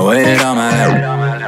waited all my life.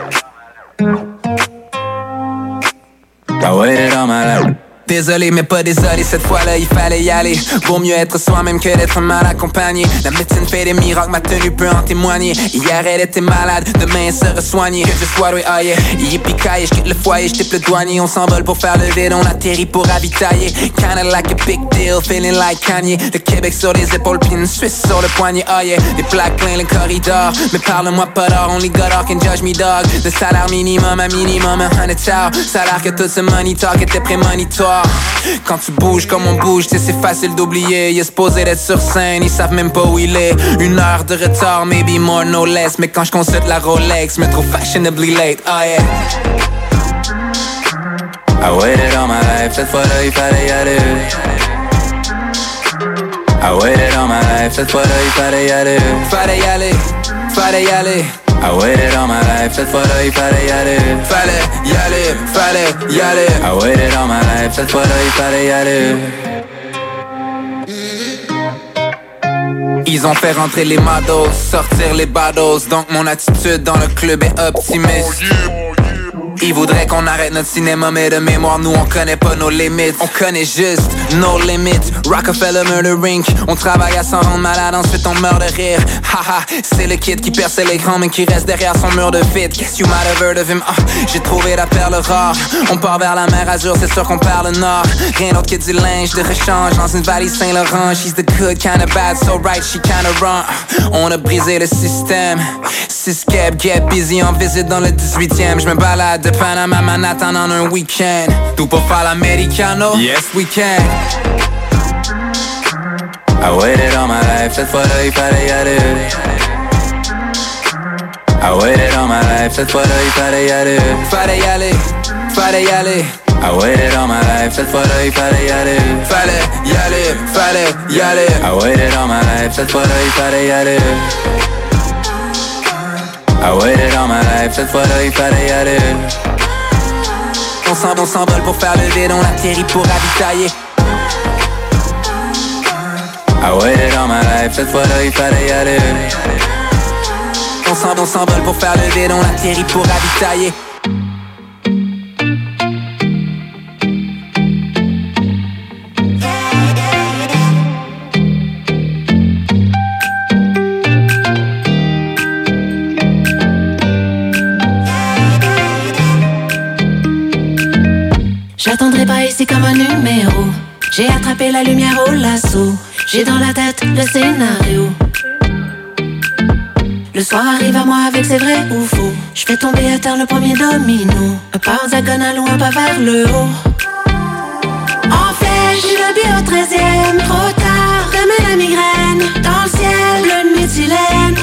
I waited all my life. Désolé mais pas désolé, cette fois-là il fallait y aller. Vaut mieux être soi-même que d'être mal accompagné. La médecine fait des miracles, ma tenue peut en témoigner. Hier elle était malade, demain elle sera soignée. Que je sois doué, oh yeah. Yippee-ki-yay, j'quitte le foyer, j'tape le douanier. On s'envole pour faire le vide, on atterrit pour ravitailler. Kinda like a big deal, feeling like Kanye. Le Québec sur les épaules, puis une Suisse sur le poignet, oh yeah. Des plaques plein le corridor, mais parle-moi pas d'or. Only God can judge me dog. Le salaire minimum, un minimum, 100 chow. Salaire que tout ce money talk était prémonitoire. Quand tu bouges comme on bouge, tu sais c'est facile d'oublier. Il est supposé d'être sur scène, ils savent même pas où il est. 1 heure de retard, maybe more no less. Mais quand je consulte la Rolex, me trouve fashionably late, oh yeah. I waited all my life, cette fois-là il fallait y aller. I waited all my life, cette fois-là il fallait y aller. Fallait y aller, fallait y aller. I waited all my life, cette fois-là il fallait y aller. Fallait y aller, fallait y aller. I waited all my life, cette fois-là il fallait y aller. Ils ont fait rentrer les mados, sortir les baddos. Donc mon attitude dans le club est optimiste. Ils voudraient qu'on arrête notre cinéma, mais de mémoire, nous on connaît pas nos limites. On connaît juste nos limites. Rockefeller Murder Inc. On travaille à s'en rendre malade, ensuite on meurt de rire. Haha, c'est le kid qui perce l'écran, mais qui reste derrière son mur de vide. Guess you might have heard of him. J'ai trouvé la perle rare. On part vers la mer Azur, c'est sûr qu'on perd le nord. Rien d'autre que du linge de rechange dans une valise Saint-Laurent. She's the good kind of bad, so right, she kind of wrong. On a brisé le système. 6 cab, get busy en visite dans le 18e. Je me balade de Panama à Manhattan en un week-end. Tout pour faire l'americano, yes we can. I waited all my life, cette fois-là il fallait y aller. I waited all my life, cette fois-là il fallait y aller. Fallait y aller, fallait y aller. I waited all my life, cette fois-là il fallait y aller. Fallait y aller, fallait y aller. I waited all my life, cette fois-là il fallait y aller. I waited all my life, cette fois-là il fallait y aller. On s'envole pour faire le vide, on atterrit pour ravitailler. I waited all my life, cette fois-là il fallait y aller. On s'envole pour faire le vide, on atterrit pour ravitailler. J'attendrai pas ici comme un numéro. J'ai attrapé la lumière au lasso. J'ai dans la tête le scénario. Le soir arrive à moi avec ses vrais ou faux. Je fais tomber à terre le premier domino. Un pas en diagonale ou un pas vers le haut. En fait, j'ai le bio 13e. Trop tard, remets la migraine. Dans le ciel, le méthylène.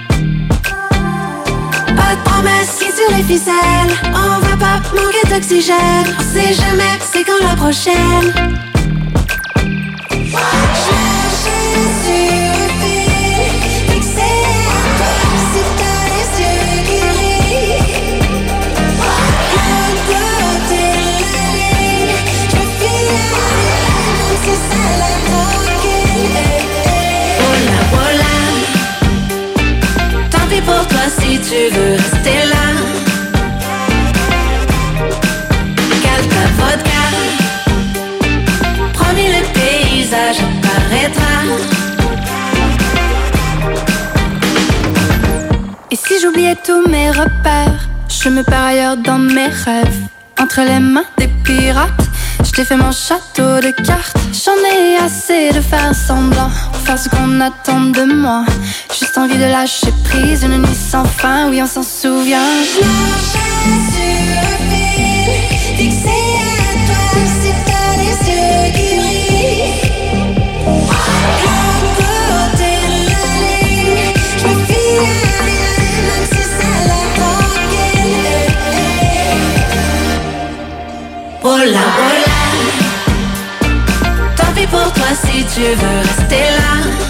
Pas de promesses qui sur les ficelles. On va pas manquer d'oxygène. On sait jamais c'est quand la prochaine. Pour toi si tu veux rester là. Cale ta vodka. Promis le paysage apparaîtra. Et si j'oubliais tous mes repères, je me perds ailleurs dans mes rêves. Entre les mains des pirates, je t'ai fait mon château de cartes. J'en ai assez de faire semblant, pour faire ce qu'on attend de moi. Juste envie de lâcher prise, une nuit sans fin, oui on s'en souvient. Je marchais sur un fil, fixé à toi, si t'as les yeux qui brillent. L'autre côté de la ligne, je me fie à rien, même si ça l'a tranquille. Oh là, oh là. Tant pis pour toi si tu veux rester là.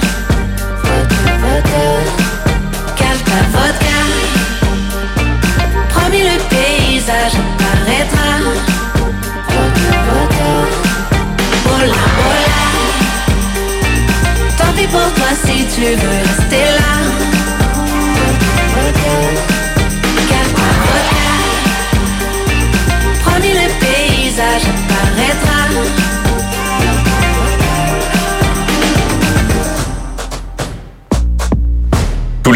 Cale ta vodka. Promis le paysage apparaîtra. Hola, hola. Tant pis pour toi si tu veux rester là.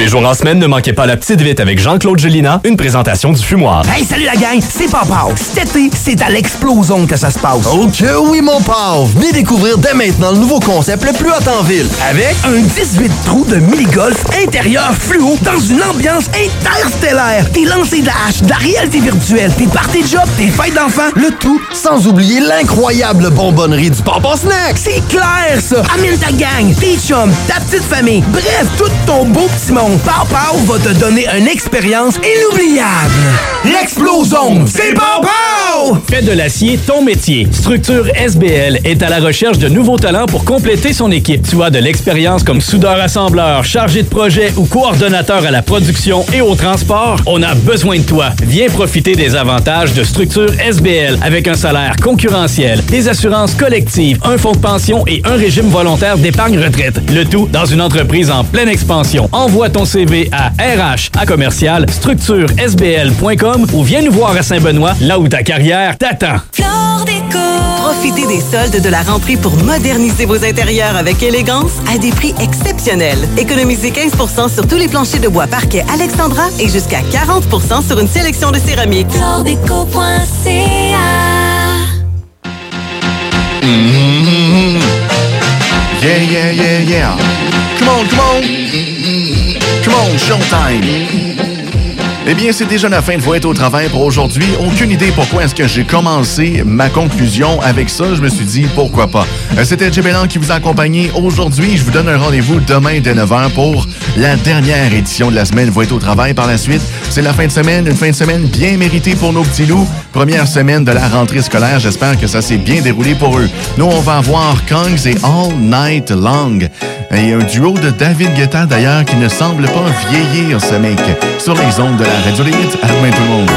les jours en semaine, ne manquez pas la petite vite avec Jean-Claude Gélina, une présentation du Fumoir. Hey, salut la gang, c'est Papa. Cet été, c'est à l'Explosion que ça se passe. Ok, oui, mon pauvre. Venez découvrir dès maintenant le nouveau concept le plus hot en ville. Avec un 18 trous de mini-golf intérieur fluo dans une ambiance interstellaire. Des lancers de hache, de la réalité virtuelle, des parties de job, des fêtes d'enfants. Le tout sans oublier l'incroyable bonbonnerie du Papa Snack. C'est clair, ça. Amène ta gang, tes chums, ta petite famille. Bref, tout ton beau petit monde. Papa va te donner une expérience inoubliable. L'Explosion, c'est Papa! Fais de l'acier ton métier. Structure SBL est à la recherche de nouveaux talents pour compléter son équipe. Tu as de l'expérience comme soudeur-assembleur, chargé de projet ou coordonnateur à la production et au transport? On a besoin de toi. Viens profiter des avantages de Structure SBL avec un salaire concurrentiel, des assurances collectives, un fonds de pension et un régime volontaire d'épargne retraite. Le tout dans une entreprise en pleine expansion. Envoie ton CV à RH@structuresbl.com ou viens nous voir à Saint-Benoît, là où ta carrière t'attend. Profitez des soldes de la rentrée pour moderniser vos intérieurs avec élégance à des prix exceptionnels. Économisez 15% sur tous les planchers de bois parquet Alexandra et jusqu'à 40% sur une sélection de céramique. Floordeco.ca. Yeah, yeah, yeah, yeah. Come on, come on. Come on, showtime. Eh bien, c'est déjà la fin de Faut être au travail pour aujourd'hui. Aucune idée pourquoi est-ce que j'ai commencé ma conclusion avec ça. Je me suis dit, pourquoi pas. C'était Jébélan qui vous a accompagné aujourd'hui. Je vous donne un rendez-vous demain dès 9h pour la dernière édition de la semaine Faut être au travail. Par la suite, c'est la fin de semaine. Une fin de semaine bien méritée pour nos petits loups. Première semaine de la rentrée scolaire. J'espère que ça s'est bien déroulé pour eux. Nous, on va avoir Kongs et All Night Long. Et un duo de David Guetta, d'ailleurs, qui ne semble pas vieillir, ce mec, sur les ondes de la Radio Limite. À demain, tout le monde.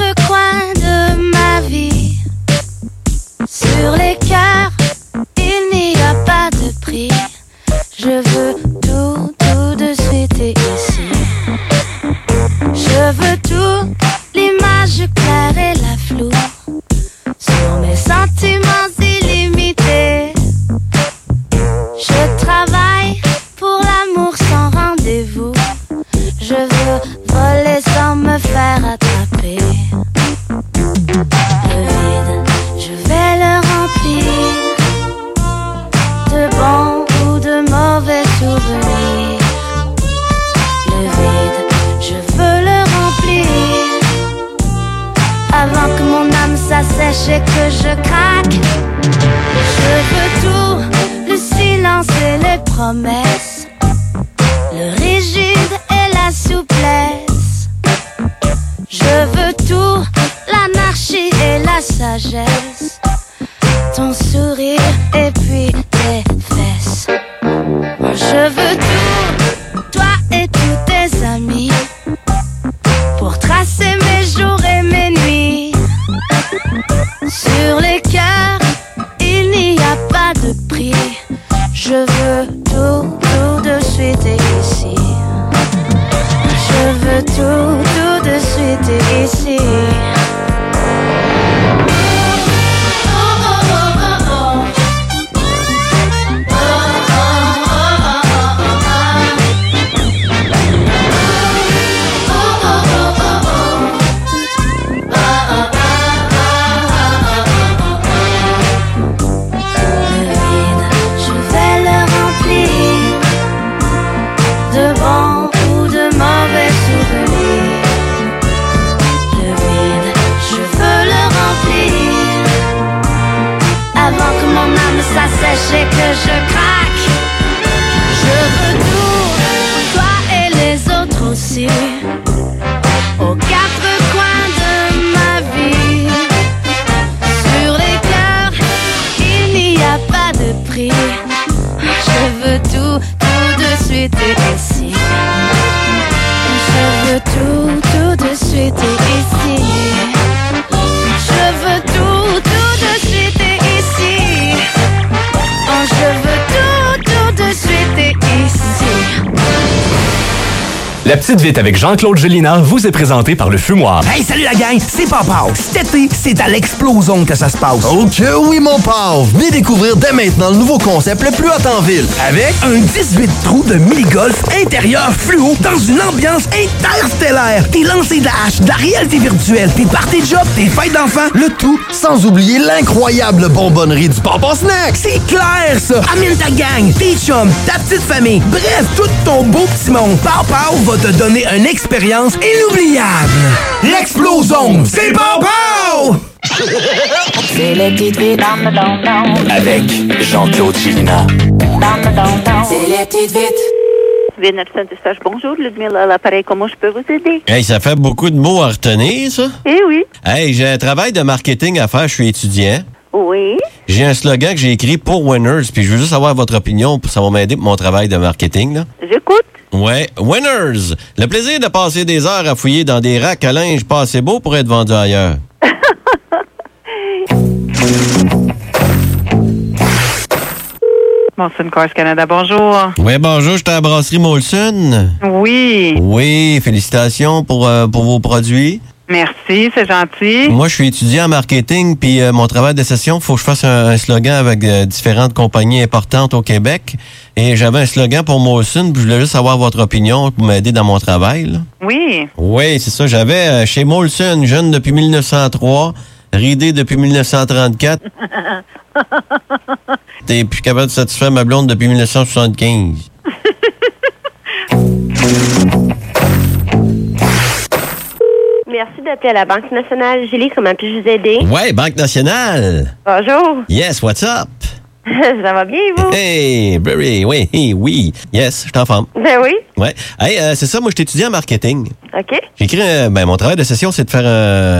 quatre coins de ma vie. Sur les cœurs, il n'y a pas de prix. Je veux tout, tout de suite et ici. Je veux tout, l'image claire et la floue. Sur mes sentiments illimités. Je travaille pour l'amour sans rendez-vous. Je veux voler sans me faire attraper. Le vide, je vais le remplir de bons ou de mauvais souvenirs. Le vide, je veux le remplir avant que mon âme s'assèche et que je craque. Je veux tout, le silence et les promesses, le rigide et la souplesse. Je veux tout, l'anarchie et la sagesse, ton sourire et puis tes fesses. Je veux tout, toi et tous tes amis, pour tracer mes jours et mes nuits. Sur les cœurs, il n'y a pas de prix. Je veux tout, tout de suite et ici. Je veux tout, tout de suite et ici. Sachez que je craque. Je veux tout, toi et les autres aussi, aux quatre coins de ma vie. Sur les cœurs, il n'y a pas de prix. Je veux tout, tout de suite et ici. Je veux tout, tout de suite et ici. Je veux tout, tout de suite et ici. Je veux tout, tout de suite et ici. La Petite Vite avec Jean-Claude Gelina vous est présentée par le Fumoir. Hey, salut la gang, c'est Papa. Cet été, c'est à l'Explosion que ça se passe. Oh que oui, mon pauvre! Venez découvrir dès maintenant le nouveau concept le plus hot en ville. Avec un 18 trous de mini-golf intérieur fluo dans une ambiance interstellaire. Des lancers de la hache, de la réalité virtuelle, des parties de job, des fêtes d'enfants. Le tout sans oublier l'incroyable bonbonnerie du Papa Snack. C'est clair, ça! Amène ta gang, tes chums, ta petite famille, bref, tout ton beau petit monde. Papa va te donner une expérience inoubliable. L'Explosion, c'est Papa! C'est les petites vites dans le don-don. Avec Jean-Claude Gelina. C'est les petites vites. Vénère Saint-Eustache, bonjour. Ludmilla à l'appareil, comment je peux vous aider? Hey, ça fait beaucoup de mots à retenir, ça? Eh oui. Hey, j'ai un travail de marketing à faire, je suis étudiant. Oui. J'ai un slogan que j'ai écrit pour Winners, puis je veux juste avoir votre opinion, ça va m'aider pour mon travail de marketing, là. J'écoute. Ouais, Winners! Le plaisir de passer des heures à fouiller dans des racks à linge pas assez beaux pour être vendus ailleurs. Molson Cars Canada, bonjour. Oui, bonjour, je suis à la brasserie Molson. Oui. Oui, félicitations pour vos produits. Merci, c'est gentil. Moi, je suis étudiant en marketing, puis mon travail de session, il faut que je fasse un slogan avec différentes compagnies importantes au Québec. Et j'avais un slogan pour Molson, puis je voulais juste avoir votre opinion pour m'aider dans mon travail, là. Oui. Oui, c'est ça. J'avais chez Molson, jeune depuis 1903, ridé depuis 1934. T'es plus capable de satisfaire ma blonde depuis 1975. Merci d'appeler à la Banque nationale. Julie, comment puis-je vous aider? Ouais, Banque nationale. Bonjour. Yes, what's up? Ça va bien, vous? Hey, Barry, oui, hey, oui. Yes, je t'en forme. Ben oui. Ouais. Hey, c'est ça, moi, je suis étudiant en marketing. OK. J'ai écrit, mon travail de session, c'est de faire un